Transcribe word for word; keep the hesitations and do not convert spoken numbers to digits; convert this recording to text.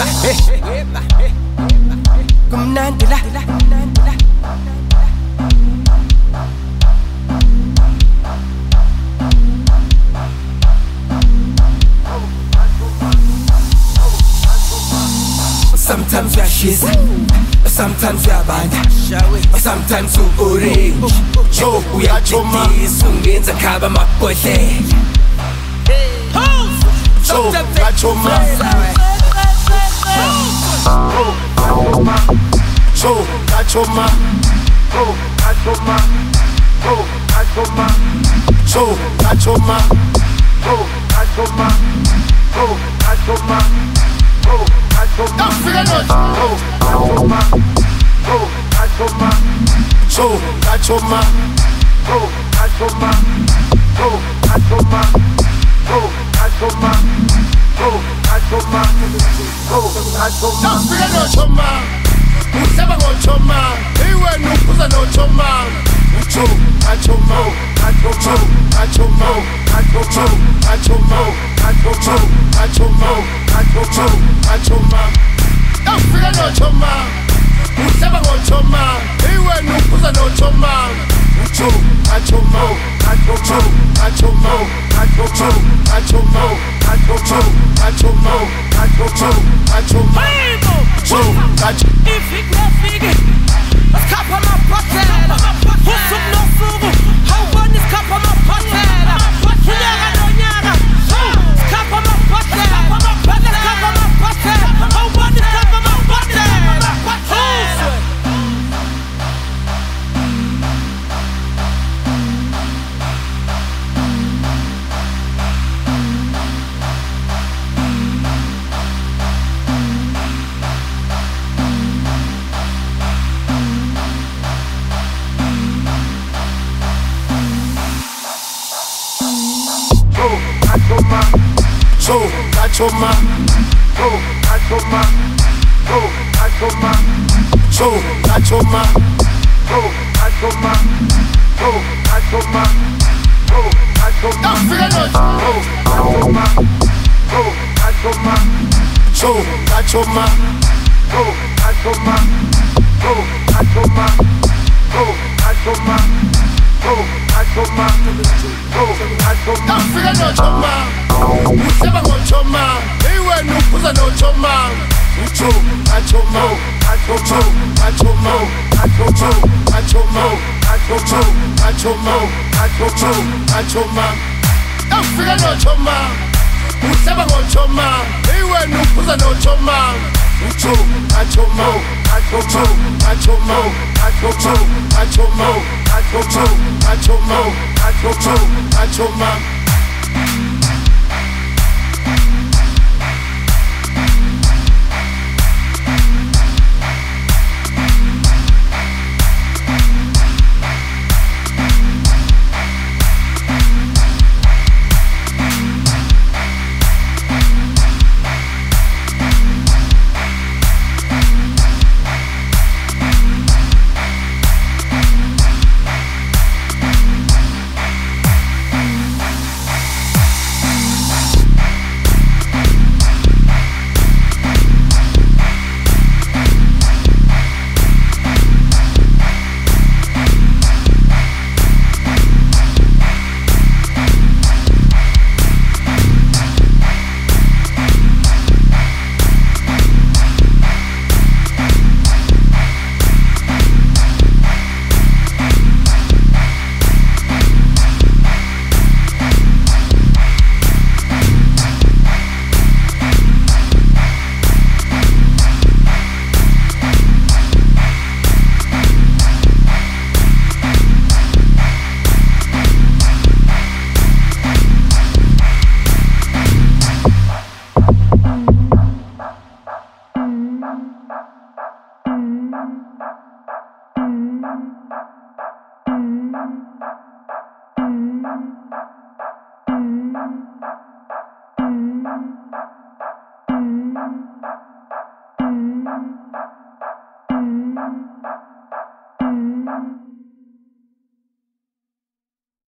kumnandi la. Sometimes we are shiz, sometimes we are bad, sometimes we orange. Joe, we are choma, ungenza kaba mabhodlela. Joe, we are choma. Joe, we are choma. Joe, we are choma. Joe, we are choma. Joe, we are choma. Joe, we are choma. Joe, we are choma. Don't figure no Joe, Achoma, Joe, Achoma, Joe, Achoma, Joe, Achoma, Joe, Achoma, Joe, Achoma, Joe, Achoma, Joe, Achoma. Don't figure no Choma, Usaba go Choma, Ewe no Kusa no Choma, Joe, Achoma, Achoma, Achoma, Achoma, Achoma, Achoma, Achoma, Achoma, Achoma. Don't figure no choma, Usaba go choma, Ewe no Kusa no choma, Joe, Achoma, Achoma, Achoma, Achoma, Achoma, Achoma, Achoma, Achoma, Achoma. Joe, Achoma. If it no figure, let's cap on my pocket. Who's up no food? How one is cap on my pocket? Nyaga no nyaga, cap on my pocket. Let's cap on my pocket. How one is cap on my pocket? Joe, Achoma, Joe, Achoma, Joe, Achoma, Joe, Achoma, Joe, Achoma, Joe, Achoma, Joe, Achoma. Don't figure no Joe, Achoma, Joe, Achoma, Joe, Achoma, Joe, Achoma, Joe, Achoma, Joe, Achoma, Joe, Achoma, Joe, Achoma. Don't figure no Choma. Usaba go choma, Ewe no Kusa no choma, Joe, Achoma, Achoma, Achoma, Achoma, Achoma, Achoma, Achoma, Achoma, Achoma. Don't figure no choma, Usaba go choma, Ewe no Kusa no choma, Joe, Achoma, Achoma, Achoma, Achoma, Achoma, Achoma, Achoma, Achoma, Achoma.